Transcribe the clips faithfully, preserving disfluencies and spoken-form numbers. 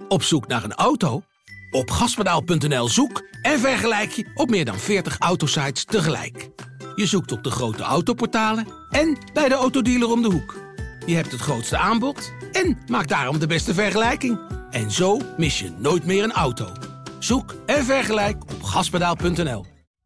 Op zoek naar een auto? Op gaspedaal punt n l zoek en vergelijk je op meer dan veertig autosites tegelijk. Je zoekt op de grote autoportalen en bij de autodealer om de hoek. Je hebt het grootste aanbod en maakt daarom de beste vergelijking. En zo mis je nooit meer een auto. Zoek en vergelijk op gaspedaal punt n l.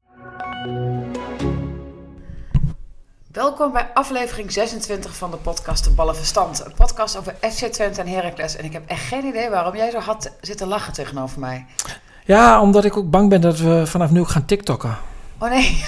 Welkom bij aflevering zesentwintig van de podcast De Ballen Verstand. Een podcast over F C Twente en Heracles. En ik heb echt geen idee waarom jij zo hard zit te lachen tegenover mij. Ja, omdat ik ook bang ben dat we vanaf nu ook gaan tiktokken. Oh nee.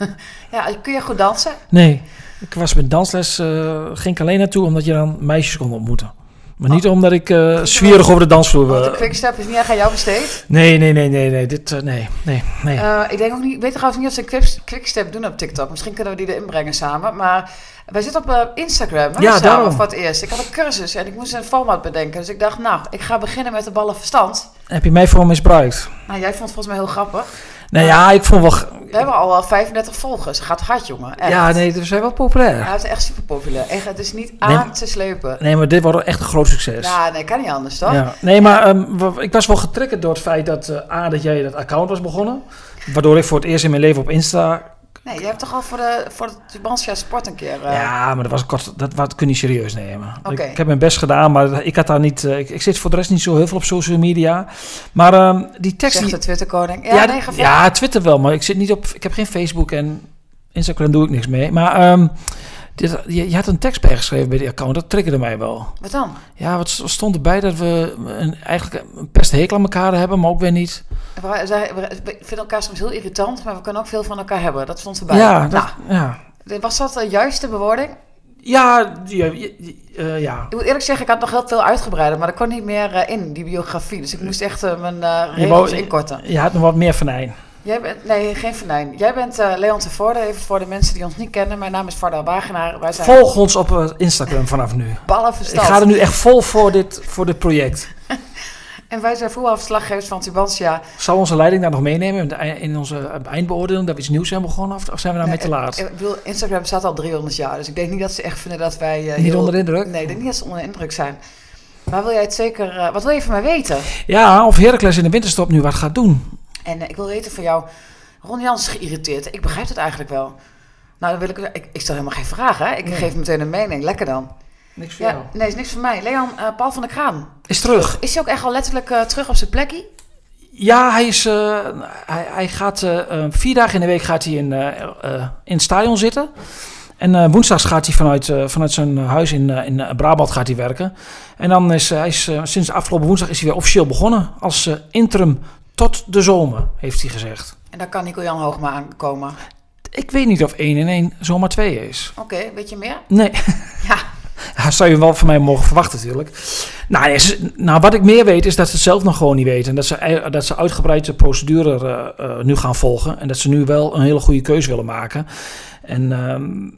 Ja, kun je goed dansen? Nee, ik was met dansles, uh, ging ik alleen naartoe omdat je dan meisjes kon ontmoeten. Maar niet oh. omdat ik uh, zwierig over de dansvloer... Want de quickstep is niet echt aan jou besteed? Nee, nee, nee, nee, nee, dit, uh, nee, nee, nee. Uh, ik denk ook niet, ik weet trouwens niet of ze een quickstep doen op TikTok. Misschien kunnen we die erin brengen samen. Maar wij zitten op uh, Instagram, hè, ja, samen daarom. Voor het eerst. Ik had een cursus en ik moest een format bedenken. Dus ik dacht, nou, ik ga beginnen met de ballen verstand. Heb je mij voor misbruikt? Nou, jij vond het volgens mij heel grappig. Nou ja, ik vond wel... We hebben al vijfendertig volgers. Het gaat hard, jongen. Echt. Ja, nee, we zijn wel populair. Ja, het is echt super populair. Echt, het is niet aan nee, te slepen. Nee, maar dit wordt echt een groot succes. Ja, nee, kan niet anders, toch? Ja. Nee, maar um, ik was wel getriggerd door het feit dat... Uh, A, dat jij dat account was begonnen. Waardoor ik voor het eerst in mijn leven op Insta... Nee, je hebt toch al voor de voor de Tubantia Sport een keer... Uh... Ja, maar dat was kort, dat, dat kun je niet serieus nemen. Okay. Ik, ik heb mijn best gedaan, maar ik had daar niet... Uh, ik, ik zit voor de rest niet zo heel veel op social media. Maar um, die tekst... Zegt de Twitter-koning. Ja, ja, nee, ja, Twitter wel, maar ik zit niet op... Ik heb geen Facebook en Instagram doe ik niks mee. Maar um, dit, je, je had een tekst bijgeschreven bij die account, dat triggerde mij wel. Wat dan? Ja, wat stond erbij dat we een, eigenlijk een pesthekel aan elkaar hebben, maar ook weer niet... We, we vinden elkaar soms heel irritant, maar we kunnen ook veel van elkaar hebben. Dat stond erbij. Ja, dat, nou, ja. Was dat de juiste bewoording? Ja, ja, uh, ja. Ik moet eerlijk zeggen, ik had nog heel veel uitgebreider, maar dat kon niet meer uh, in, die biografie. Dus ik moest echt uh, mijn uh, regels je, inkorten. Je had nog wat meer venijn. Jij bent, nee, geen venijn. Jij bent uh, Leon te Voorde, even voor de mensen die ons niet kennen. Mijn naam is Varda Wagenaar. Wij zijn Volg ons op uh, Instagram vanaf nu. Ballenverstand. Ik ga er nu echt vol voor dit, voor dit project. En wij zijn voetbalverslaggevers van Tubantia. Zal onze leiding daar nog meenemen in onze eindbeoordeling dat we iets nieuws zijn begonnen? Of zijn we daar nee, mee te laat? Ik bedoel, Instagram bestaat al driehonderd jaar. Dus ik denk niet dat ze echt vinden dat wij... Uh, niet heel, onder indruk? Nee, ik denk niet dat ze onder indruk zijn. Maar wil jij het zeker... Uh, wat wil je van mij weten? Ja, of Heracles in de winterstop nu wat gaat doen. En uh, ik wil weten van jou... Ron Jans is geïrriteerd. Ik begrijp het eigenlijk wel. Nou, dan wil ik... Ik, ik stel helemaal geen vragen, hè? Ik nee. geef meteen een mening. Lekker dan. Niks voor ja, jou? Nee, is niks voor mij. Leon, uh, Paul van der Kraan. Is terug. Is hij ook echt al letterlijk uh, terug op zijn plekje? Ja, hij, is, uh, hij, hij gaat uh, vier dagen in de week gaat hij in, uh, uh, in het stadion zitten. En uh, woensdags gaat hij vanuit, uh, vanuit zijn huis in, uh, in Brabant gaat hij werken. En dan is hij is, uh, sinds afgelopen woensdag is hij weer officieel begonnen. Als uh, interim tot de zomer, heeft hij gezegd. En daar kan Nico-Jan Hoogma aankomen? Ik weet niet of één en één zomaar twee is. Oké, okay, weet je meer? Nee. Ja. Dat zou je wel van mij mogen verwachten natuurlijk. Nou, is, nou, wat ik meer weet is dat ze het zelf nog gewoon niet weten. En dat ze, dat ze uitgebreid de procedure uh, uh, nu gaan volgen. En dat ze nu wel een hele goede keuze willen maken. En uh,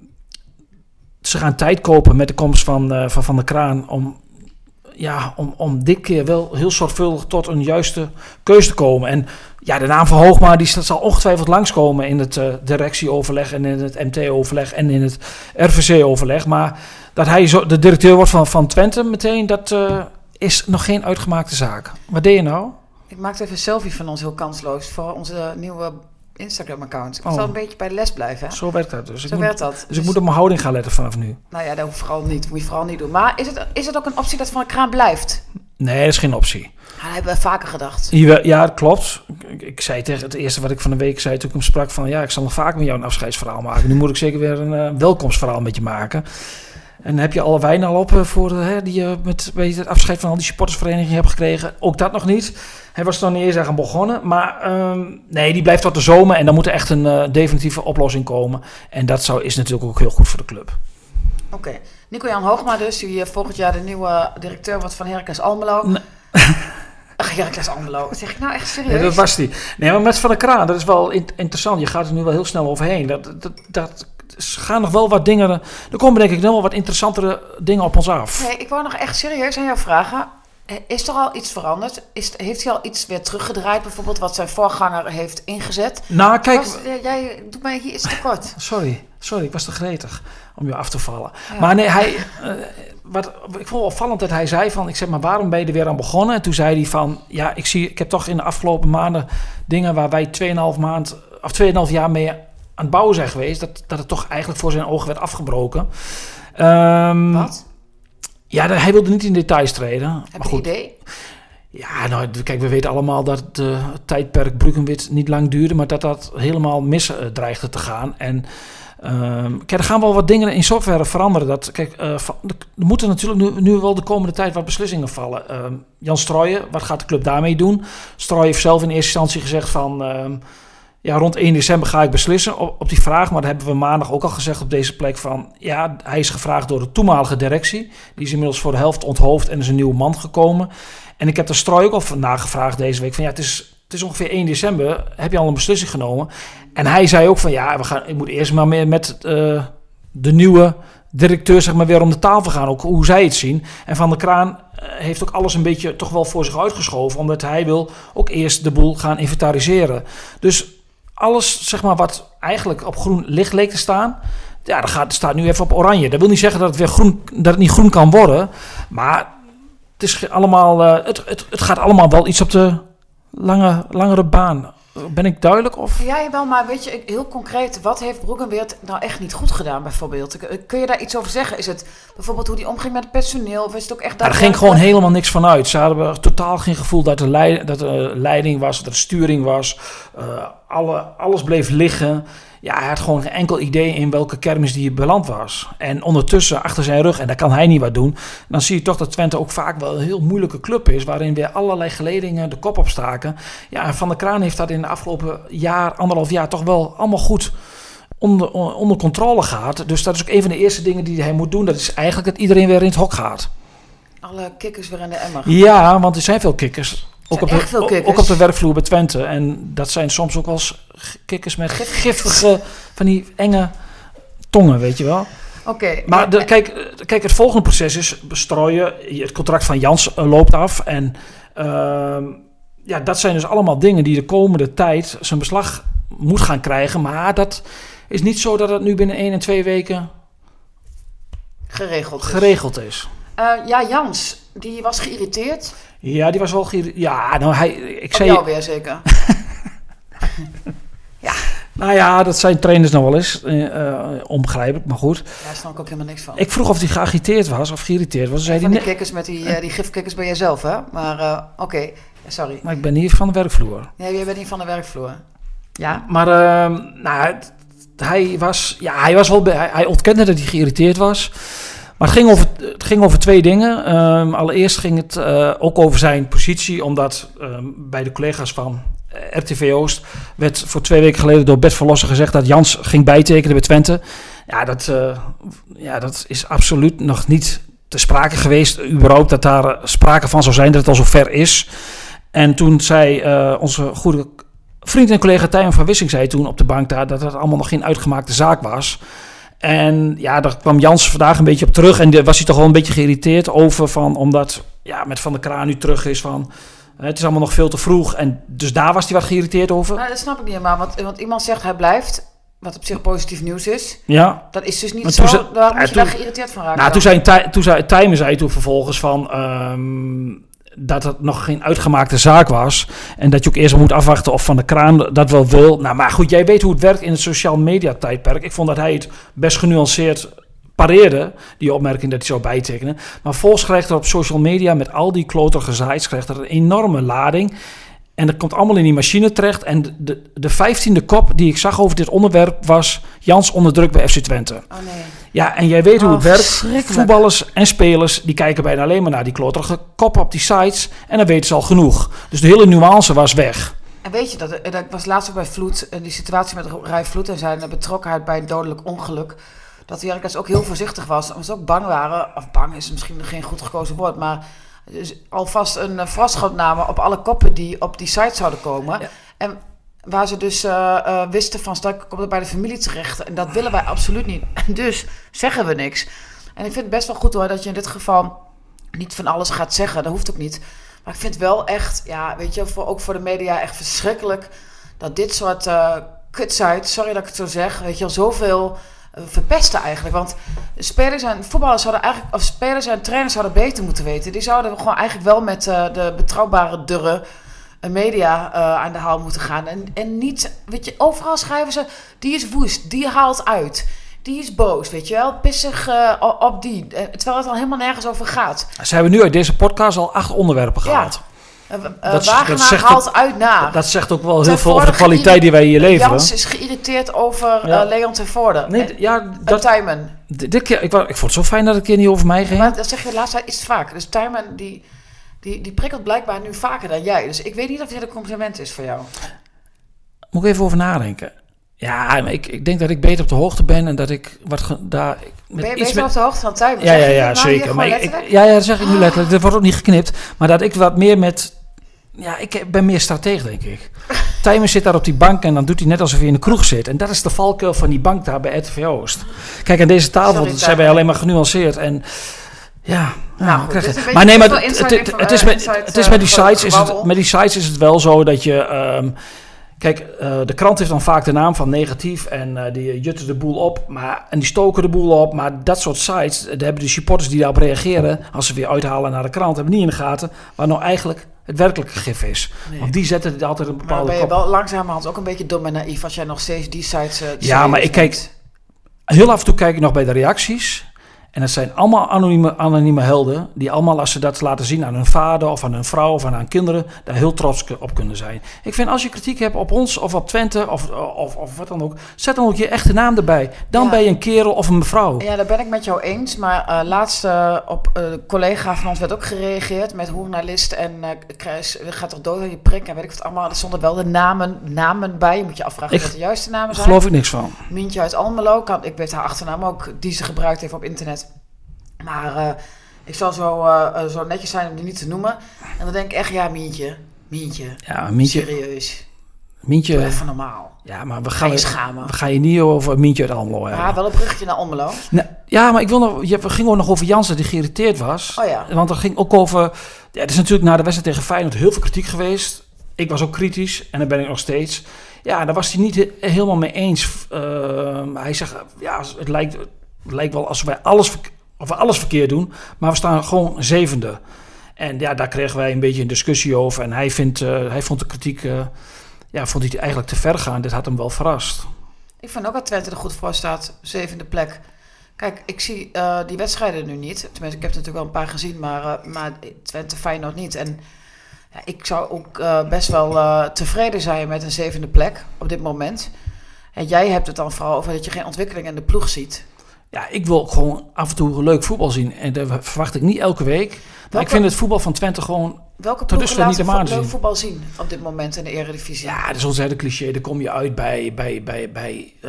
ze gaan tijd kopen met de komst van, uh, van Van der Kraan... om, ja, om, om dit keer wel heel zorgvuldig tot een juiste keuze te komen. En ja, de naam van Hoogma die zal ongetwijfeld langskomen in het uh, directieoverleg... en in het M T-overleg en in het R V C-overleg. Maar... dat hij zo de directeur wordt van, van Twente meteen, dat uh, is nog geen uitgemaakte zaak. Wat deed je nou? Ik maakte even een selfie van ons heel kansloos voor onze nieuwe Instagram-account. Ik oh. zal een beetje bij de les blijven. Hè? Zo werkt dat dus. Zo ik werkt moet, dat. Dus, dus ik moet op mijn houding gaan letten vanaf nu. Nou ja, dat hoeft vooral niet. Moet je vooral niet doen. Maar is het, is het ook een optie dat Van der Kraan blijft? Nee, dat is geen optie. Ja, dat hebben we vaker gedacht. Ja, dat klopt. Ik, ik zei tegen het eerste wat ik van de week zei toen ik hem sprak van... ja, ik zal nog vaak met jou een afscheidsverhaal maken. Nu moet ik zeker weer een uh, welkomstverhaal met je maken. En heb je alle wijn al op voor hè, die je met weet je, het afscheid van al die supportersverenigingen hebt gekregen? Ook dat nog niet. Hij was er nog niet eens aan begonnen. Maar um, nee, die blijft tot de zomer. En dan moet er echt een uh, definitieve oplossing komen. En dat zou, is natuurlijk ook heel goed voor de club. Oké. Okay. Nico-Jan Hoogma dus, die uh, volgend jaar de nieuwe directeur wordt van Heracles Almelo. Nee. Ach, Heracles Almelo. Zeg ik nou echt serieus? Nee, dat was die. Nee, maar met Van der Kraan, dat is wel in- interessant. Je gaat er nu wel heel snel overheen. Dat... dat, dat Er gaan nog wel wat dingen... Er komen denk ik nog wel wat interessantere dingen op ons af. Nee, ik wou nog echt serieus aan jou vragen. Is er al iets veranderd? Is, heeft hij al iets weer teruggedraaid? Bijvoorbeeld wat zijn voorganger heeft ingezet? Nou, kijk... Was, jij doet mij hier iets te kort. Sorry, sorry, ik was te gretig om je af te vallen. Ja. Maar nee, hij... Uh, wat, ik vond opvallend dat hij zei van, ik zeg maar, waarom ben je er weer aan begonnen? En toen zei hij van, ja, ik zie, ik heb toch in de afgelopen maanden dingen waar wij tweeënhalf maand of tweeënhalf jaar mee aan het bouwen zijn geweest, dat, dat het toch eigenlijk voor zijn ogen werd afgebroken. Um, Wat? Ja, hij wilde niet in details treden. Heb maar je goed. een idee? Ja, nou, kijk, we weten allemaal dat het uh, tijdperk Bruggenwit niet lang duurde, maar dat dat helemaal mis uh, dreigde te gaan. En um, kijk, er gaan wel wat dingen in software veranderen. Dat, kijk, uh, van, er moeten natuurlijk nu, nu wel de komende tijd wat beslissingen vallen. Um, Jan Strooijen, wat gaat de club daarmee doen? Strooijen heeft zelf in eerste instantie gezegd van, um, ja, rond één december ga ik beslissen op, op die vraag. Maar dat hebben we maandag ook al gezegd op deze plek van, ja, hij is gevraagd door de toenmalige directie. Die is inmiddels voor de helft onthoofd en is een nieuwe man gekomen. En ik heb de Strooi ook al vandaag gevraagd deze week van, ja, het is, het is ongeveer één december. Heb je al een beslissing genomen? En hij zei ook van, ja, we gaan, ik moet eerst maar meer met uh, de nieuwe directeur, zeg maar, weer om de tafel gaan. Ook hoe zij het zien. En Van der Kraan uh, heeft ook alles een beetje toch wel voor zich uitgeschoven. Omdat hij wil ook eerst de boel gaan inventariseren. Dus alles, zeg maar, wat eigenlijk op groen licht leek te staan, ja, dat gaat, staat nu even op oranje. Dat wil niet zeggen dat het weer groen, dat het niet groen kan worden. Maar het is allemaal, uh, het, het, het gaat allemaal wel iets op de lange, langere baan. Ben ik duidelijk? Of? Ja, jawel, maar weet je, heel concreet, wat heeft Bruggenweert nou echt niet goed gedaan bijvoorbeeld? Kun je daar iets over zeggen? Is het bijvoorbeeld hoe die omging met het personeel? Of is het ook echt ja, er ging gewoon helemaal niks van uit. Ze hadden totaal geen gevoel dat er leid, dat er leiding was, dat er sturing was. Uh, alle, alles bleef liggen. Ja, hij had gewoon geen enkel idee in welke kermis die beland was. En ondertussen, achter zijn rug, en daar kan hij niet wat doen, dan zie je toch dat Twente ook vaak wel een heel moeilijke club is, waarin weer allerlei geledingen de kop opstaken. Ja, en Van der Kraan heeft dat in de afgelopen jaar, anderhalf jaar, toch wel allemaal goed onder, onder controle gehad. Dus dat is ook een van de eerste dingen die hij moet doen. Dat is eigenlijk dat iedereen weer in het hok gaat. Alle kikkers weer in de emmer. Ja, want er zijn veel kikkers. Ook op, echt veel de, ook op de werkvloer bij Twente. En dat zijn soms ook wel kikkers met giftige, van die enge tongen, weet je wel. Oké. Okay, maar de, kijk, kijk, het volgende proces is bestrooien. Het contract van Jans uh, loopt af. En uh, ja, dat zijn dus allemaal dingen die de komende tijd zijn beslag moet gaan krijgen. Maar dat is niet zo dat het nu binnen één en twee weken geregeld is. Geregeld is. Uh, ja, Jans, die was geïrriteerd. Ja, die was wel geïrriteerd. Ja, nou hij... Ik Op zei... jou weer zeker. Ja. Nou ja, dat zijn trainers nou wel eens. Uh, onbegrijpelijk, maar goed. Daar snap ik ook helemaal niks van. Ik vroeg of hij geagiteerd was of geïrriteerd was. Zei van die die kikkers met die, uh, die gifkikkers bij jezelf, hè? Maar uh, oké, okay. Sorry. Maar ik ben hier van de werkvloer. Nee, jij bent niet van de werkvloer. Ja. Maar uh, nou, hij was... Ja, hij was wel... Hij, hij ontkende dat hij geïrriteerd was. Maar het ging over, het ging over twee dingen. Um, allereerst ging het uh, ook over zijn positie, omdat um, bij de collega's van uh, R T V Oost werd voor twee weken geleden door Bert Verlosser gezegd dat Jans ging bijtekenen bij Twente. Ja, dat, uh, ja, dat is absoluut nog niet te sprake geweest, überhaupt dat daar uh, sprake van zou zijn dat het al zover is. En toen zei uh, onze goede vriend en collega Tijmen van Wissing zei toen op de bank daar dat het allemaal nog geen uitgemaakte zaak was. En ja, daar kwam Jans vandaag een beetje op terug. En daar was hij toch wel een beetje geïrriteerd over. Van, omdat ja, met Van der Kraan nu terug is van... Het is allemaal nog veel te vroeg. En dus daar was hij wat geïrriteerd over. Nou, dat snap ik niet helemaal. Want, want iemand zegt hij blijft. Wat op zich positief nieuws is. Ja. Dat is dus niet maar zo. Ze, Waarom moet je toen, daar geïrriteerd van raken? Nou, toen zei, tij, toen zei Tijmen zei toen vervolgens van... Um, dat het nog geen uitgemaakte zaak was. En dat je ook eerst moet afwachten of Van der Kraan dat wel wil. Nou, maar goed, jij weet hoe het werkt in het social media tijdperk. Ik vond dat hij het best genuanceerd pareerde, die opmerking dat hij zou bijtekenen. Maar volgens krijgt er op social media met al die kloterige sites krijgt er een enorme lading. En dat komt allemaal in die machine terecht. En de, de vijftiende kop die ik zag over dit onderwerp was Jans onder druk bij F C Twente. Oh nee. Ja, en jij weet hoe oh, het werkt. Voetballers en spelers, die kijken bijna alleen maar naar die kloterige kop op die sites. En dan weten ze al genoeg. Dus de hele nuance was weg. En weet je, dat, dat was laatst ook bij Vloed, die situatie met Rai Vloed en zijn betrokkenheid bij een dodelijk ongeluk. Dat de Heracles ook heel voorzichtig was. En ze ook bang waren, of bang is misschien geen goed gekozen woord, maar dus alvast een vastgoed namen op alle koppen die op die site zouden komen. Ja. En waar ze dus uh, uh, wisten van, straks komt het bij de familie terecht. En dat willen wij absoluut niet. En dus zeggen we niks. En ik vind het best wel goed hoor, dat je in dit geval niet van alles gaat zeggen. Dat hoeft ook niet. Maar ik vind wel echt, ja, weet je, voor, ook voor de media echt verschrikkelijk dat dit soort uh, kutsites, sorry dat ik het zo zeg, weet je wel, zoveel verpesten eigenlijk. Want spelers en voetballers zouden eigenlijk, of spelers en trainers zouden beter moeten weten. Die zouden gewoon eigenlijk wel met uh, de betrouwbare durre uh, media uh, aan de haal moeten gaan. En, en niet, weet je, overal schrijven ze, die is woest, die haalt uit. Die is boos, weet je wel, pissig uh, op die. Uh, terwijl het al helemaal nergens over gaat. Ze hebben nu uit deze podcast al acht onderwerpen gehaald. Ja. Uh, uh, dat, Wagenaar dat haalt ook, uit naar. Dat zegt ook wel heel veel over de kwaliteit die wij hier leveren. Jans is geïrriteerd over ja. uh, Leon ten Voorde. Nee, en, ja, dat, Tuinman. Dit keer, ik, ik vond het zo fijn dat het een keer niet over mij ging. Maar dat zeg je de laatste tijd iets te vaak. Dus Tuinman die, die, die prikkelt blijkbaar nu vaker dan jij. Dus ik weet niet of dit een compliment is voor jou. Moet ik even over nadenken. Ja, ik, ik denk dat ik beter op de hoogte ben en dat ik wat ge, daar... Met ben je iets beter met, op de hoogte van Tuinman? Ja, ja, ja, nou zeker. Maar ik, ja, ja, dat zeg ik nu letterlijk. Dat wordt ook niet geknipt. Maar dat ik wat meer met... Ja, ik ben meer strateeg, denk ik. Tuinman zit daar op die bank en dan doet hij net alsof hij in de kroeg zit. En dat is de valkuil van die bank daar bij R T V Oost. Kijk, aan deze tafel Sorry, zijn wij alleen maar genuanceerd en... Ja, nou, nou goed, krijg het. Maar nee, maar het, het, het, het is met, het is met die sites is het, met die sites is het wel zo dat je... Um, Kijk, uh, de krant heeft dan vaak de naam van negatief en uh, die jutten de boel op. Maar, en die stoken de boel op. Maar dat soort sites, daar hebben de supporters die daarop reageren... als ze weer uithalen naar de krant, hebben niet in de gaten... waar nou eigenlijk het werkelijke gif is. Nee. Want die zetten het altijd een bepaalde kop. Maar ben je kop. wel langzamerhand ook een beetje dom en naïef... als jij nog steeds die sites... Uh, ja, maar ik kijk... Heel af en toe kijk ik nog bij de reacties... En dat zijn allemaal anonieme, anonieme helden... die allemaal, als ze dat laten zien aan hun vader... of aan hun vrouw of aan hun kinderen... daar heel trots op kunnen zijn. Ik vind, als je kritiek hebt op ons of op Twente... of, of, of wat dan ook... zet dan ook je echte naam erbij. Dan ja. ben je een kerel of een mevrouw. Ja, daar ben ik met jou eens. Maar uh, laatst uh, op een uh, collega van ons werd ook gereageerd... met journalist en uh, Kruis, gaat toch dood aan je prik... en weet ik wat allemaal. Er stonden wel de namen, namen bij. Je moet je afvragen ik, wat de juiste namen zijn. Daar geloof ik niks van. Mientje uit Almelo. Kan, ik weet haar achternaam ook... die ze gebruikt heeft op internet. Maar uh, ik zal zo, uh, zo netjes zijn om die niet te noemen. En dan denk ik echt, ja, Mientje. Mientje. Ja, Mientje. Serieus. Mientje. Doe even normaal. Ja, maar we ga gaan je schamen. We gaan je niet over Mientje uit Almelo hebben. Ja, wel een bruggetje naar Almelo. Nee, ja, maar ik wil nog... Je, we gingen ook nog over Jansen die geïrriteerd was. Oh ja. Want er ging ook over... Ja, er is natuurlijk na de wedstrijd tegen Feyenoord heel veel kritiek geweest. Ik was ook kritisch. En daar ben ik nog steeds. Ja, daar was hij niet he- helemaal mee eens. Uh, hij zegt... Ja, het lijkt, het lijkt wel alsof wij alles... Verk- Of we alles verkeerd doen, maar we staan gewoon zevende. En ja, daar kregen wij een beetje een discussie over. En hij, vindt, uh, hij vond de kritiek uh, ja, vond hij eigenlijk te ver gaan. Dit had hem wel verrast. Ik vind ook dat Twente er goed voor staat, zevende plek. Kijk, ik zie uh, die wedstrijden nu niet. Tenminste, ik heb er natuurlijk wel een paar gezien, maar, uh, maar Twente Feyenoord niet. En ja, ik zou ook uh, best wel uh, tevreden zijn met een zevende plek op dit moment. En jij hebt het dan vooral over dat je geen ontwikkeling in de ploeg ziet. Ja, ik wil gewoon af en toe leuk voetbal zien. En dat verwacht ik niet elke week. Maar welke, ik vind het voetbal van Twente gewoon... Welke ploegen laten vo- leuk voetbal zien op dit moment in de Eredivisie? Ja, dat is ontzettend cliché. Dan kom je uit bij, bij, bij, bij uh,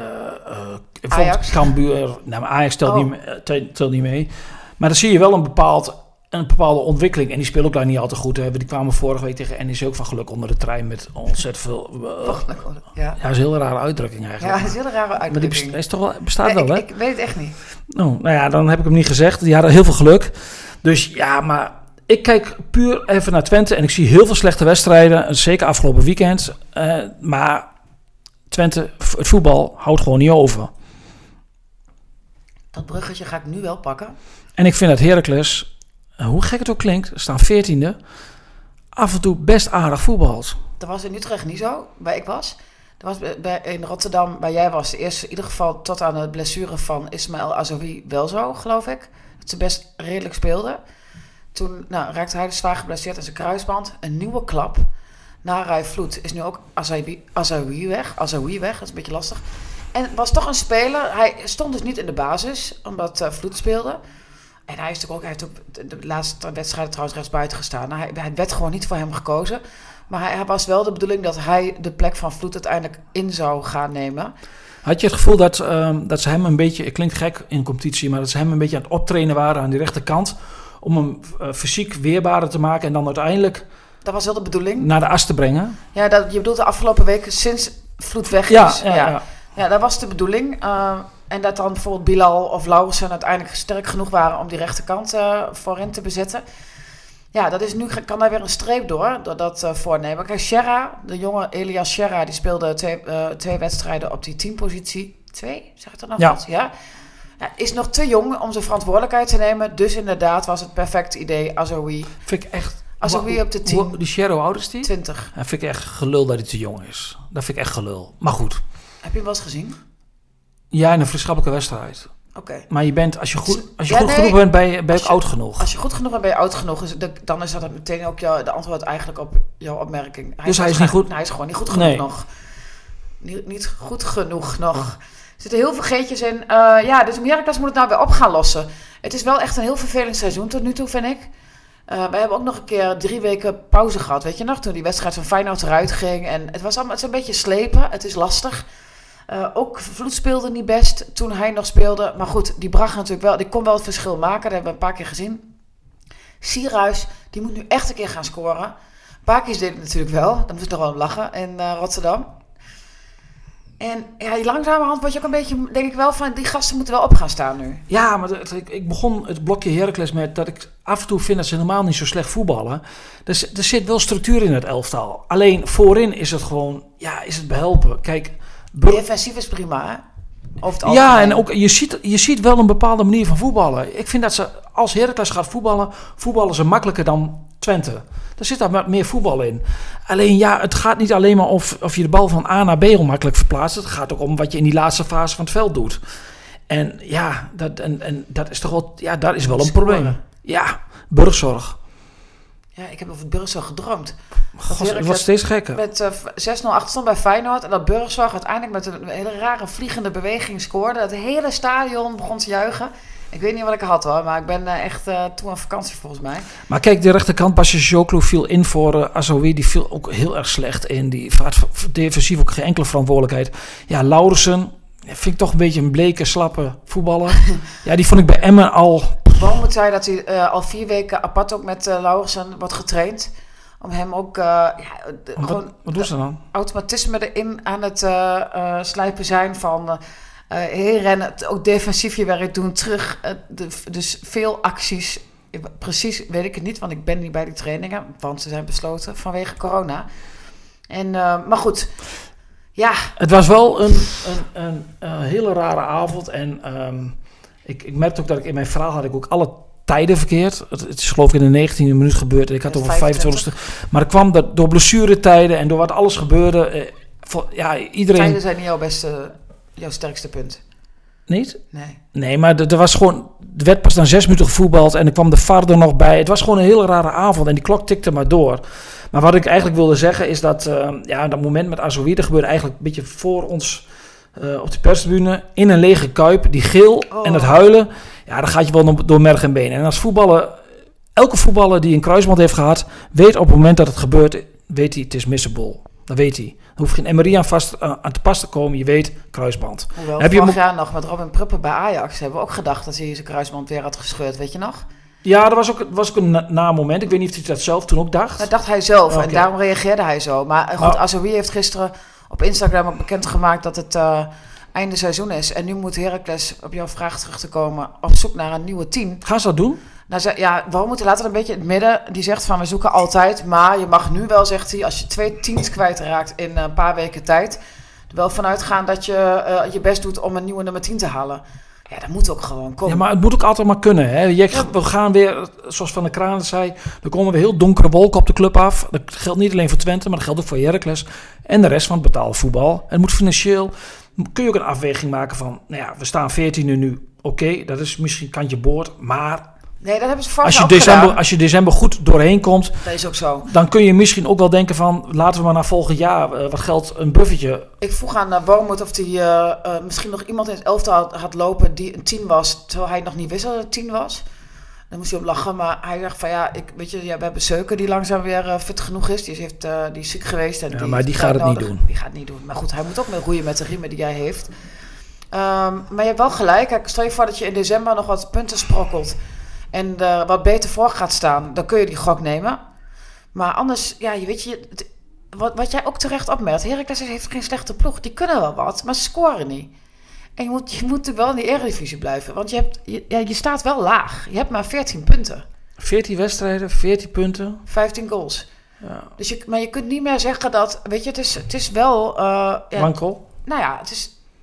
uh, Ajax. Cambuur. Nou, maar Ajax telt, oh. niet, telt niet mee. Maar dan zie je wel een, bepaald, een bepaalde ontwikkeling. En die spelen ook daar niet al te goed. Hè. Die kwamen vorige week tegen N E C ook van geluk onder de trein met ontzettend veel... Uh, oh, ja. ja, dat is een hele rare uitdrukking eigenlijk. Ja, dat is een hele rare uitdrukking. Maar die bestaat, is toch wel, bestaat nee, wel, ik, hè? Ik weet het echt niet. Oh, nou ja, dan heb ik hem niet gezegd. Die hadden heel veel geluk. Dus ja, maar ik kijk puur even naar Twente en ik zie heel veel slechte wedstrijden. Zeker afgelopen weekend. Uh, maar Twente, het voetbal, houdt gewoon niet over. Dat bruggetje ga ik nu wel pakken. En ik vind dat Heracles, hoe gek het ook klinkt, staan veertiende, af en toe best aardig voetbalt. Dat was in Utrecht niet zo, waar ik was. Dat was bij, in Rotterdam, waar jij was, de eerste, in ieder geval tot aan de blessure van Ismaël Azoui wel zo, geloof ik. Dat ze best redelijk speelden. Toen nou, raakte hij zwaar geblesseerd aan zijn kruisband. Een nieuwe klap. Na Rai Vloed is nu ook Azoui, Azoui weg. Azoui weg, dat is een beetje lastig. En was toch een speler. Hij stond dus niet in de basis, omdat uh, Vloed speelde. En hij, is natuurlijk ook, hij heeft ook de laatste wedstrijden trouwens rechtsbuiten gestaan. Nou, hij, hij werd gewoon niet voor hem gekozen. Maar hij, hij was wel de bedoeling dat hij de plek van Vloed uiteindelijk in zou gaan nemen. Had je het gevoel dat, um, dat ze hem een beetje, het klinkt gek in competitie, maar dat ze hem een beetje aan het optrainen waren aan die rechterkant, om hem uh, fysiek weerbaarder te maken en dan uiteindelijk dat was wel de bedoeling. Naar de as te brengen? Ja, dat, je bedoelt de afgelopen weken sinds Vloed weg ja, is. Ja, ja. ja. ja, dat was de bedoeling. Uh, en dat dan bijvoorbeeld Bilal of Lauwersen uiteindelijk sterk genoeg waren om die rechterkant uh, voorin te bezetten. Ja, dat is nu kan daar weer een streep door, door dat uh, voornemen. Kijk, Sierra, de jonge Elias Sierra, die speelde twee, uh, twee wedstrijden op die teampositie. twee, zeg ik dat nog Ja. goed? Ja. Ja, is nog te jong om zijn verantwoordelijkheid te nemen. Dus inderdaad was het perfecte idee Azoui. Vind ik echt... Azoui op de tien. Die Sherro, hoe oud is die? twintig. Dat vind ik echt gelul dat hij te jong is. Dat vind ik echt gelul. Maar goed. Heb je hem wel eens gezien? Ja, in een vriendschappelijke wedstrijd. Oké. Okay. Maar je bent, als je goed, als je Ja, goed nee, genoeg bent, ben je, ben je je, oud genoeg. Als je goed genoeg bent, ben je oud genoeg. Dus de, dan is dat meteen ook jou, de antwoord eigenlijk op jouw opmerking. Hij dus hij is niet niet goed? Nou, hij is gewoon niet goed genoeg nee. nog. Niet, niet goed genoeg nog. Er zitten heel veel geetjes in. Uh, ja, dus Heracles moet het nou weer op gaan lossen. Het is wel echt een heel vervelend seizoen tot nu toe, vind ik. Uh, we hebben ook nog een keer drie weken pauze gehad. Weet je nog, toen die wedstrijd van Feyenoord eruit ging. En het was allemaal, het is een beetje slepen. Het is lastig. Uh, ook Vloed speelde niet best toen hij nog speelde. Maar goed, die bracht natuurlijk wel, die kon wel het verschil maken. Dat hebben we een paar keer gezien. Sierhuis, die moet nu echt een keer gaan scoren. Pakis deed het natuurlijk wel. Dan moest ik nog wel lachen in uh, Rotterdam. En ja, langzamerhand word je ook een beetje, denk ik wel, van die gasten moeten wel op gaan staan nu. Ja, maar het, ik, ik begon het blokje Heracles met dat ik af en toe vind dat ze helemaal niet zo slecht voetballen. Dus er zit wel structuur in het elftal. Alleen voorin is het gewoon, ja, is het behelpen. Kijk, Bur- defensief is prima, hè? Over het algemeen. Ja, en ook je ziet, je ziet wel een bepaalde manier van voetballen. Ik vind dat ze, als Heracles gaat voetballen, voetballen ze makkelijker dan Twente. Er zit daar wat meer voetbal in. Alleen ja, het gaat niet alleen maar of, of je de bal van A naar B onmakkelijk verplaatst. Het gaat ook om wat je in die laatste fase van het veld doet. En ja, dat, en, en dat is toch wel, ja, dat is wel een Scoren. probleem. Ja, burgzorg. Ja, ik heb over Burgzorg gedroomd. God, het wordt steeds gekker. Met uh, zes nul achterstand bij Feyenoord. En dat Burgzorg uiteindelijk met een hele rare vliegende beweging scoorde. Het hele stadion begon te juichen. Ik weet niet wat ik had hoor, maar ik ben uh, echt uh, toen aan vakantie volgens mij. Maar kijk, de rechterkant, Basje Joklo viel in voor uh, Azoui. Die viel ook heel erg slecht in. Die vaart defensief ook geen enkele verantwoordelijkheid. Ja, Laurensen vind ik toch een beetje een bleke, slappe voetballer. Ja, die vond ik bij Emmen al... Waarom moet zij dat hij uh, al vier weken apart ook met uh, Laurensen wordt getraind? Om hem ook uh, ja, de, Wat, gewoon wat doen ze dan? automatisme erin aan het uh, uh, slijpen zijn van... Uh, Uh, heen rennen, ook defensief je werk doen, terug. Uh, de, dus veel acties. Precies weet ik het niet, want ik ben niet bij die trainingen. Want ze zijn besloten vanwege corona. En, uh, maar goed, ja. Het was wel een, een, een, een hele rare avond. En um, ik, ik merkte ook dat ik in mijn verhaal had ik ook alle tijden verkeerd. Het, het is geloof ik in de negentiende minuut gebeurd. En ik had het over vijfentwintigste. Maar er kwam dat door blessuretijden en door wat alles gebeurde. Uh, voor, ja, iedereen... Tijden zijn niet jouw beste... Jouw sterkste punt? Niet? Nee. Nee, maar er was gewoon... Er werd pas dan zes minuten gevoetbald en er kwam de V A R er nog bij. Het was gewoon een hele rare avond en die klok tikte maar door. Maar wat ik eigenlijk wilde zeggen is dat... Uh, ja, dat moment met Azoui, dat gebeurde eigenlijk een beetje voor ons uh, op de perstribune. In een lege kuip, die geel oh. en het huilen. Ja, dan gaat je wel door merg en benen. En als voetballer... Elke voetballer die een kruisband heeft gehad... weet op het moment dat het gebeurt... weet hij, het is missable. Dat weet hij. Er hoeft geen M R I aan, vast, uh, aan te pas te komen. Je weet, kruisband. Hoewel, heb vorig je mo- jaar nog met Robin Pruppen bij Ajax... hebben we ook gedacht dat hij zijn kruisband weer had gescheurd. Weet je nog? Ja, dat was ook, was ook een na, na moment. Ik weet niet of hij dat zelf toen ook dacht. Dat dacht hij zelf. Okay. En daarom reageerde hij zo. Maar goed, oh. Azoui heeft gisteren op Instagram ook bekendgemaakt... dat het uh, einde seizoen is. En nu moet Heracles, op jouw vraag terug te komen... op zoek naar een nieuwe team. Gaan ze dat doen? Nou, ze, ja, waarom moeten later een beetje in het midden... die zegt van, we zoeken altijd... maar je mag nu wel, zegt hij... als je twee teams kwijtraakt in een paar weken tijd... er wel vanuit gaan dat je uh, je best doet om een nieuwe nummer tien te halen. Ja, dat moet ook gewoon komen. Ja, maar het moet ook altijd maar kunnen. Hè? Je, ja. We gaan weer, zoals Van der Kraan zei... er komen weer heel donkere wolken op de club af. Dat geldt niet alleen voor Twente... maar dat geldt ook voor Heracles... en de rest van het betaalde voetbal. En het moet financieel... kun je ook een afweging maken van... nou ja, we staan veertiende nu. Oké, okay, dat is misschien kantje boord... maar... Nee, dat hebben ze vorig als, jaar je ook december, gedaan. als je december goed doorheen komt... Dat is ook zo. Dan kun je misschien ook wel denken van... laten we maar naar volgend jaar... Uh, wat geldt een buffertje. Ik vroeg aan uh, Wormoed of hij uh, uh, misschien nog iemand in het elftal had lopen... die een tien was, terwijl hij nog niet wist dat het een tien was. Dan moest hij op lachen, maar hij dacht van ja... Ik, weet je, ja we hebben Seuken die langzaam weer uh, fit genoeg is. Die is, heeft, uh, die is ziek geweest. En ja, die maar die gaat het nodig. niet doen. Die gaat het niet doen. Maar goed, hij moet ook mee roeien met de riemen die hij heeft. Um, maar je hebt wel gelijk. Kijk, stel je voor dat je in december nog wat punten sprokkelt... en er wat beter voor gaat staan, dan kun je die gok nemen. Maar anders, ja, je weet je, het, wat, wat jij ook terecht opmerkt, Heracles heeft geen slechte ploeg. Die kunnen wel wat, maar ze scoren niet. En je moet, je moet natuurlijk wel in die Eredivisie blijven, want je, hebt, je, ja, je staat wel laag. Je hebt maar veertien punten. veertien wedstrijden, veertien punten. vijftien goals. Ja. Dus je, maar je kunt niet meer zeggen dat, weet je, het is, het is wel... Uh, ja, Wankel. Nou ja, het is...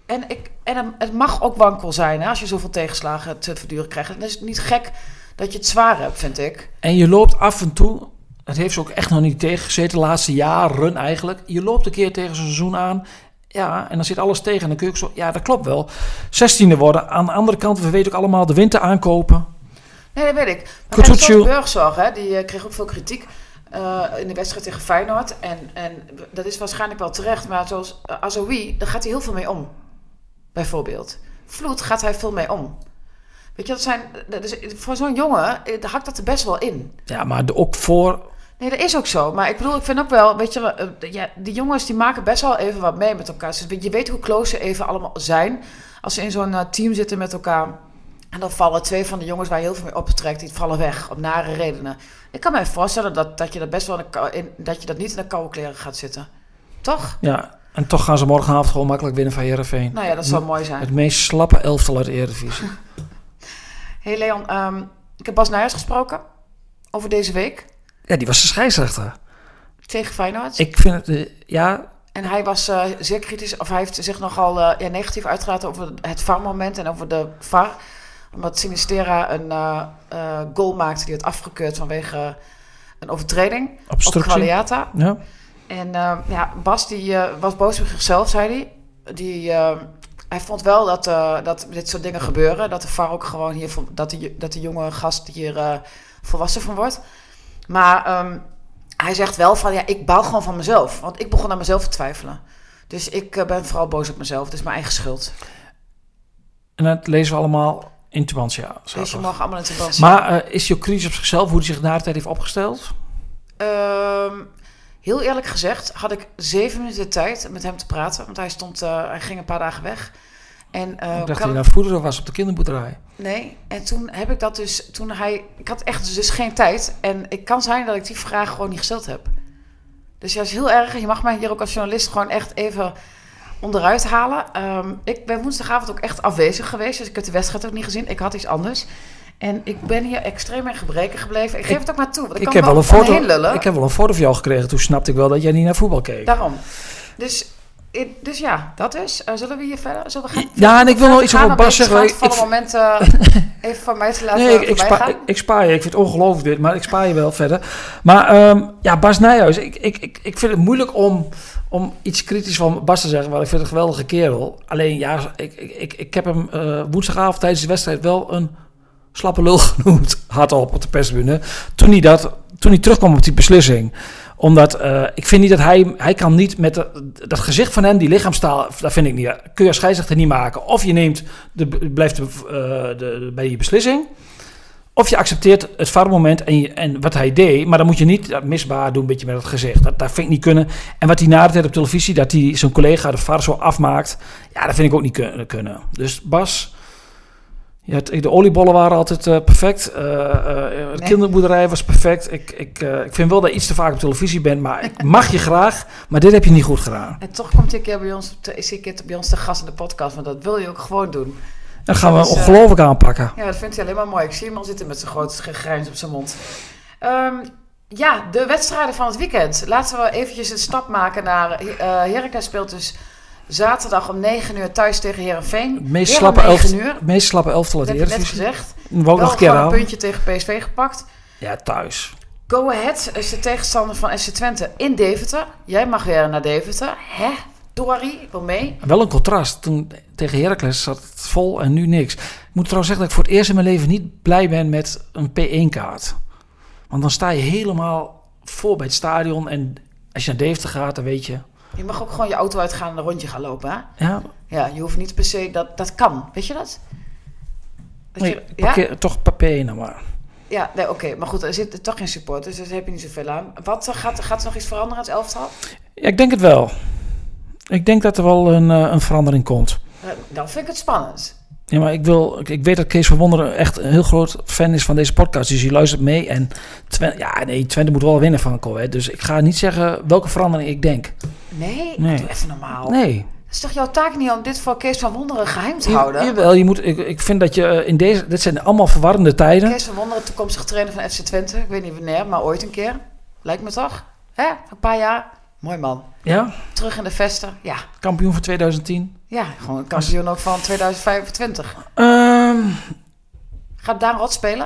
En, ik, en het mag ook wankel zijn, hè, als je zoveel tegenslagen te verduren krijgt. En dan is het niet gek dat je het zwaar hebt, vind ik. En je loopt af en toe, het heeft ze ook echt nog niet tegengezeten, de laatste jaren eigenlijk. Je loopt een keer tegen zo'n seizoen aan, ja, en dan zit alles tegen. En dan kun je ook zo, ja, dat klopt wel. zestiende worden. Aan de andere kant, we weten ook allemaal de winter aankopen. Nee, dat weet ik. Maar Kijk, Burgzorg, hè, die uh, kreeg ook veel kritiek uh, in de wedstrijd tegen Feyenoord. En, en dat is waarschijnlijk wel terecht. Maar zoals uh, Azoui, daar gaat hij heel veel mee om. Bijvoorbeeld. Vloed gaat hij veel mee om. Weet je, dat zijn, dat is, voor zo'n jongen, daar hakt dat er best wel in. Ja, maar de, ook voor... Nee, dat is ook zo. Maar ik bedoel, ik vind ook wel, weet je, uh, ja, die jongens die maken best wel even wat mee met elkaar. Dus je weet hoe close ze even allemaal zijn. Als ze in zo'n uh, team zitten met elkaar. En dan vallen twee van de jongens waar je heel veel mee optrekt, die vallen weg op nare redenen. Ik kan me voorstellen dat, dat je dat best wel in, in, dat je dat niet in de koude kleren gaat zitten. Toch? Ja, en toch gaan ze morgenavond gewoon makkelijk winnen van Heerenveen. Nou ja, dat zou mooi zijn. Het meest slappe elftal uit de Eredivisie. Hey Leon, um, ik heb Bas Nijers gesproken over deze week. Ja, die was de scheidsrechter. Tegen Feyenoord. Ik vind het, uh, ja... En hij was uh, zeer kritisch, of hij heeft zich nogal uh, ja, negatief uitgelaten over het V A R-moment en over de V A R. Omdat Sinistera een uh, uh, goal maakte die werd afgekeurd vanwege uh, een overtreding. Obstructie. Op Qualiata. Ja. En uh, ja, Bas die uh, was boos op zichzelf, zei hij. Die, uh, hij vond wel dat, uh, dat dit soort dingen gebeuren. Dat de V A R ook gewoon hier, dat de, dat de jonge gast hier uh, volwassen van wordt. Maar um, hij zegt wel van, ja, ik baal gewoon van mezelf. Want ik begon aan mezelf te twijfelen. Dus ik uh, ben vooral boos op mezelf. Het is mijn eigen schuld. En dat lezen we allemaal in Tubantia. Lees je morgen allemaal in Tubantia. Maar uh, is je crisis op zichzelf, hoe hij zich na de tijd heeft opgesteld? Um, heel eerlijk gezegd had ik zeven minuten tijd met hem te praten. Want hij, stond, uh, hij ging een paar dagen weg. En, uh, ik dacht kan... dat hij naar voeder was op de kinderboerderij. Nee, en toen heb ik dat dus... Toen hij, ik had echt dus geen tijd. En het kan zijn dat ik die vraag gewoon niet gesteld heb. Dus ja, is heel erg. Je mag mij hier ook als journalist gewoon echt even onderuit halen. Um, ik ben woensdagavond ook echt afwezig geweest. Dus ik heb de wedstrijd ook niet gezien. Ik had iets anders. En ik ben hier extreem in gebreken gebleven. Ik geef ik, het ook maar toe. Want ik, ik, kan heb wel wel een foto, lullen. ik heb wel een foto van jou gekregen. Toen snapte ik wel dat jij niet naar voetbal keek. Daarom. Dus... Dus ja, dat is. Uh, zullen we hier verder? Zullen we gaan? Ja, en ik wil nog iets over Bas zeggen. Ik van moment uh, even van mij te laten nee, ik, ik, spa, ik, ik spaar je. Ik vind het ongelooflijk dit, maar ik spaar je wel verder. Maar um, ja, Bas Nijhuis. Ik, ik, ik, ik vind het moeilijk om, om iets kritisch van Bas te zeggen. Maar ik vind het een geweldige kerel. Alleen ja, ik, ik, ik, ik heb hem uh, woensdagavond tijdens de wedstrijd wel een slappe lul genoemd. Hardop op de persbühne. Toen hij, dat, toen hij terugkwam op die beslissing. Omdat, uh, ik vind niet dat hij, hij kan niet met de, dat gezicht van hem, die lichaamstaal, dat vind ik niet, kun je als scheidsrechter niet maken. Of je neemt, de, blijft de, uh, de, de, bij je beslissing, of je accepteert het V A R-moment en, je, en wat hij deed, maar dan moet je niet dat misbaar doen, een beetje met het gezicht. Dat, dat vind ik niet kunnen. En wat hij na de tijd op televisie, dat hij zijn collega de V A R zo afmaakt, ja, dat vind ik ook niet kunnen. Dus Bas... Ja, de oliebollen waren altijd uh, perfect. Uh, uh, de nee. kinderboerderij was perfect. Ik, ik, uh, ik vind wel dat je iets te vaak op televisie bent, maar ik mag je graag. Maar dit heb je niet goed gedaan. En toch komt hij een keer bij ons, te, is hij een keer bij ons te gast in de podcast, want dat wil je ook gewoon doen. Dan gaan dat we is, ongelooflijk uh, aanpakken. Ja, dat vindt hij alleen maar mooi. Ik zie hem al zitten met zijn grote grijns op zijn mond. Um, ja, de wedstrijden van het weekend. Laten we eventjes een stap maken naar... Uh, Heracles speelt dus... Zaterdag om negen uur thuis tegen Heerenveen. Het meest slappe, elf, meest slappe elftal uit de Eredivisie. Dat heb je net gezegd. Wel nog een keer een puntje tegen P S V gepakt. Ja, thuis. Go Ahead is de tegenstander van F C Twente in Deventer. Jij mag weer naar Deventer. Hè? Dorie, ik wil mee. Wel een contrast. Toen tegen Heracles zat het vol en nu niks. Ik moet trouwens zeggen dat ik voor het eerst in mijn leven niet blij ben met een P één kaart. Want dan sta je helemaal voor bij het stadion. En als je naar Deventer gaat, dan weet je... Je mag ook gewoon je auto uitgaan en een rondje gaan lopen, hè? Ja. Ja, je hoeft niet per se... Dat, dat kan, weet je dat? dat nee, je, parkeer, ja? toch papier nou maar. Ja, nee, oké. Okay. Maar goed, er zit toch geen support, dus daar heb je niet zoveel aan. Wat, gaat, gaat er nog iets veranderen aan het elftal? Ja, ik denk het wel. Ik denk dat er wel een, een verandering komt. Uh, dan vind ik het spannend. Ja, maar ik, wil, ik, ik weet dat Kees van Wonderen echt een heel groot fan is van deze podcast. Dus hij luistert mee. En Twente, ja, nee, Twente moet wel winnen van Coët. Dus ik ga niet zeggen welke verandering ik denk. Nee? nee. Doe even normaal. Nee. Het is toch jouw taak niet om dit voor Kees van Wonderen geheim te houden? Jawel, je moet, ik, ik vind dat je in deze... Dit zijn allemaal verwarrende tijden. Kees van Wonderen, toekomstige trainer van F C Twente. Ik weet niet wanneer, maar ooit een keer. Lijkt me toch? Hè? Een paar jaar. Mooi man. Ja? Terug in de vesten. Ja. Kampioen van twintig tien. Ja, gewoon kampioen ook van tweeduizend vijfentwintig. Um, Gaat Daan Rot spelen?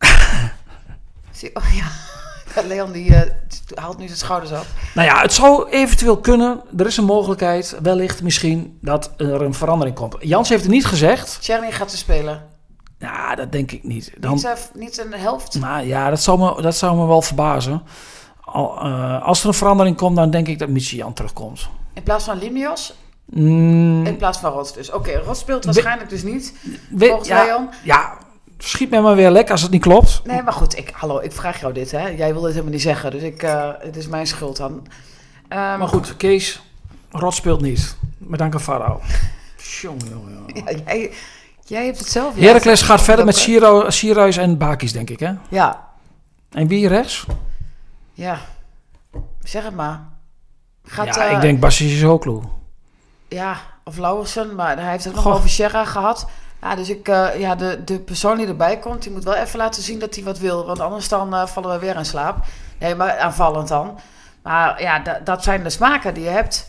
Zie, oh ja, Leon die uh, haalt nu zijn schouders op. Nou ja, het zou eventueel kunnen. Er is een mogelijkheid, wellicht misschien, dat er een verandering komt. Jans heeft het niet gezegd. Tjerni gaat ze spelen. Ja, dat denk ik niet. Dan, niet, uh, niet een helft? Nou ja, dat zou me, dat zou me wel verbazen. Al, uh, als er een verandering komt, dan denk ik dat Michian terugkomt. In plaats van Limnios? Mm, In plaats van Rots dus. Oké, okay, Rots speelt waarschijnlijk we, dus niet. We, volgens ja, Leon. Ja, schiet mij maar weer lek als het niet klopt. Nee, maar goed. Ik, hallo, ik vraag jou dit, hè. Jij wil dit helemaal niet zeggen. Dus ik, uh, het is mijn schuld dan. Um, maar goed, Kees, Rots speelt niet. Met dank aan Farao. Jongen, jongen, jongen. Ja, jij, jij hebt het zelf. Heracles gaat verder met Siro, Sierhuis en Bakis, denk ik, hè? Ja. En wie rechts? Ja. Zeg het maar. Gaat, ja, uh, ik denk Basisoglu. Ja, of Lauwersen, maar hij heeft het nog Goh. over Sierra gehad. Ja, dus ik, uh, ja, de, de persoon die erbij komt, die moet wel even laten zien dat hij wat wil. Want anders dan uh, vallen we weer in slaap. Nee, maar aanvallend dan. Maar ja, d- dat zijn de smaken die je hebt.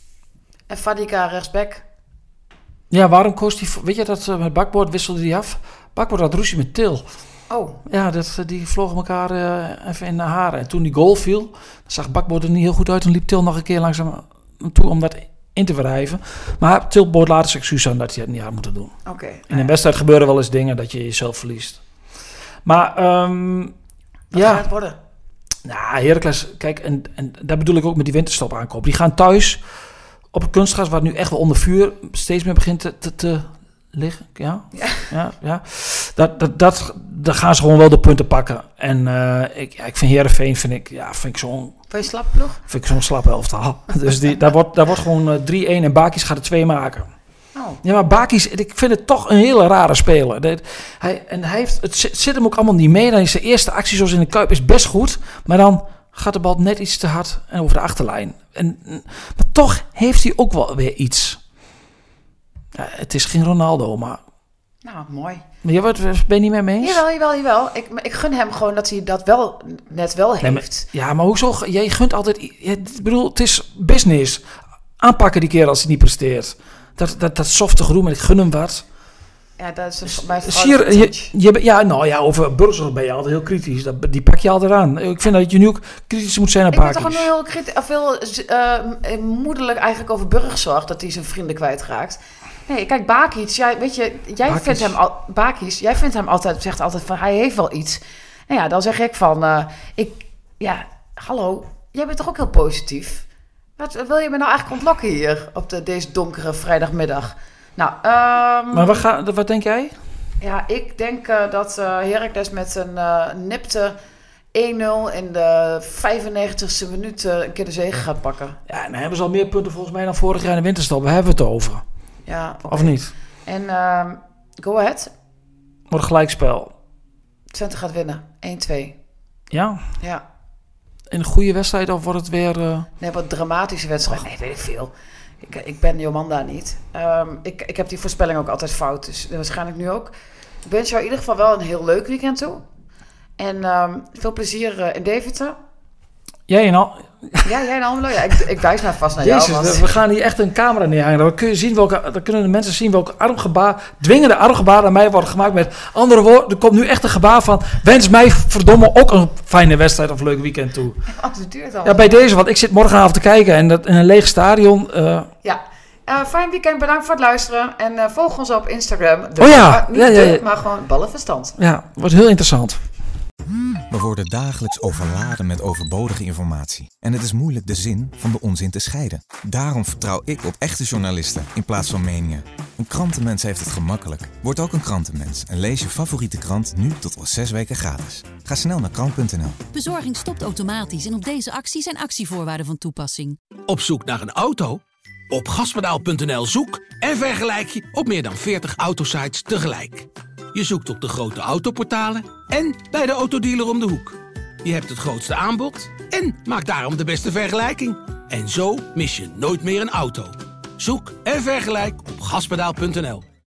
En Fadika rechtsback. Ja, waarom koos hij... Weet je dat uh, met Bakboord wisselde hij af? Bakboord had ruzie met Til. Oh. Ja, dat, die vlogen elkaar uh, even in de haren. En toen die goal viel, zag Bakboord er niet heel goed uit. En liep Til nog een keer langzaam toe om dat in te wrijven. Maar Til bood later zijn excuus aan dat hij het niet had moeten doen. Oké. Okay. In een wedstrijd gebeuren wel eens dingen dat je jezelf verliest. Maar um, Wat ja. gaat het worden? Nou, Heracles, kijk, en, en daar bedoel ik ook met die winterstop aankoop. Die gaan thuis op het kunstgras, waar het nu echt wel onder vuur steeds meer begint te, te, te liggen. Ja, ja, ja. ja. Dat, dat, dat, daar gaan ze gewoon wel de punten pakken. En uh, ik, ja, ik vind Heerenveen, vind ik, ja, vind ik zo'n... Vind je slap ploeg? Vind ik zo'n slap elftal. Dus die, daar, wordt, daar wordt gewoon uh, drie-een en Bakis gaat er twee maken. Oh. Ja, maar Bakis, ik vind het toch een hele rare speler. Dat, hij, en hij heeft, het zit, zit hem ook allemaal niet mee. Dan is zijn eerste actie zoals in de Kuip is best goed. Maar dan gaat de bal net iets te hard en over de achterlijn. En, maar toch heeft hij ook wel weer iets. Ja, het is geen Ronaldo, maar... Nou, mooi. Maar je wordt, ben je niet meer mee eens? Jawel, jawel, jawel. Ik, ik gun hem gewoon dat hij dat wel net wel heeft. Nee, maar, ja, maar hoezo? Jij gunt altijd... Ik bedoel, het is business. Aanpakken die keer als hij niet presteert. Dat, dat, dat softe gedoe, maar ik gun hem wat. Ja, dat is een, bij Sier, je, je, ja, nou ja, over Burgers ben je altijd heel kritisch. Dat, die pak je altijd aan. Ik vind dat je nu ook kritisch moet zijn naar Bakis. Ik ben toch gewoon heel kritisch, veel uh, moederlijk eigenlijk over Burgzorg, dat hij zijn vrienden kwijtraakt. Nee, kijk, Bakis, jij, weet je, jij Bakis. vindt hem al, Bakis, jij vindt hem altijd, zegt altijd van, hij heeft wel iets. Nou ja, dan zeg ik van, uh, ik, ja, hallo, jij bent toch ook heel positief? Wat wil je me nou eigenlijk ontlokken hier op de, deze donkere vrijdagmiddag? Nou, um, maar wat, ga, wat denk jij? Ja, ik denk uh, dat uh, Heracles met een uh, nipte één nul in de vijfennegentigste minuut uh, een keer de zege gaat pakken. Ja, en dan hebben ze al meer punten volgens mij dan vorig jaar in de winterstop. Waar hebben we het over? Ja, okay. Of niet? En uh, go ahead. Wordt gelijkspel. Twente gaat winnen. één twee. Ja? Ja. In een goede wedstrijd of wordt het weer... Uh... Nee, wat dramatische wedstrijd. Nee, weet ik veel. Ik, ik ben Jomanda niet. Um, ik, ik heb die voorspelling ook altijd fout. Dus waarschijnlijk nu ook. Ik wens jou in ieder geval wel een heel leuk weekend toe. En um, veel plezier uh, in Deventer. Jij en al... Ja, jij in Almelo? Ja, ik, ik wijs maar vast naar Jezus, jou. Want... we gaan hier echt een camera neerhangen. Dan, kun je zien welke, dan kunnen de mensen zien welke armgebaar, dwingende armgebaar aan mij worden gemaakt. Met andere woorden, er komt nu echt een gebaar van... Wens mij verdomme ook een fijne wedstrijd of leuk weekend toe. Oh, dat duurt al. Ja, bij deze, want ik zit morgenavond te kijken en dat in een leeg stadion... Uh... Ja. Uh, fijn weekend, bedankt voor het luisteren. En uh, volg ons op Instagram. De, oh ja. Uh, niet ja, ja, ja. de, maar gewoon ballenverstand. Ja, wordt heel interessant. We worden dagelijks overladen met overbodige informatie. En het is moeilijk de zin van de onzin te scheiden. Daarom vertrouw ik op echte journalisten in plaats van meningen. Een krantenmens heeft het gemakkelijk. Word ook een krantenmens en lees je favoriete krant nu tot wel zes weken gratis. Ga snel naar krant punt n l. Bezorging stopt automatisch en op deze actie zijn actievoorwaarden van toepassing. Op zoek naar een auto? Op gaspedaal punt n l zoek en vergelijk je op meer dan veertig autosites tegelijk. Je zoekt op de grote autoportalen en bij de autodealer om de hoek. Je hebt het grootste aanbod en maakt daarom de beste vergelijking. En zo mis je nooit meer een auto. Zoek en vergelijk op gaspedaal punt n l.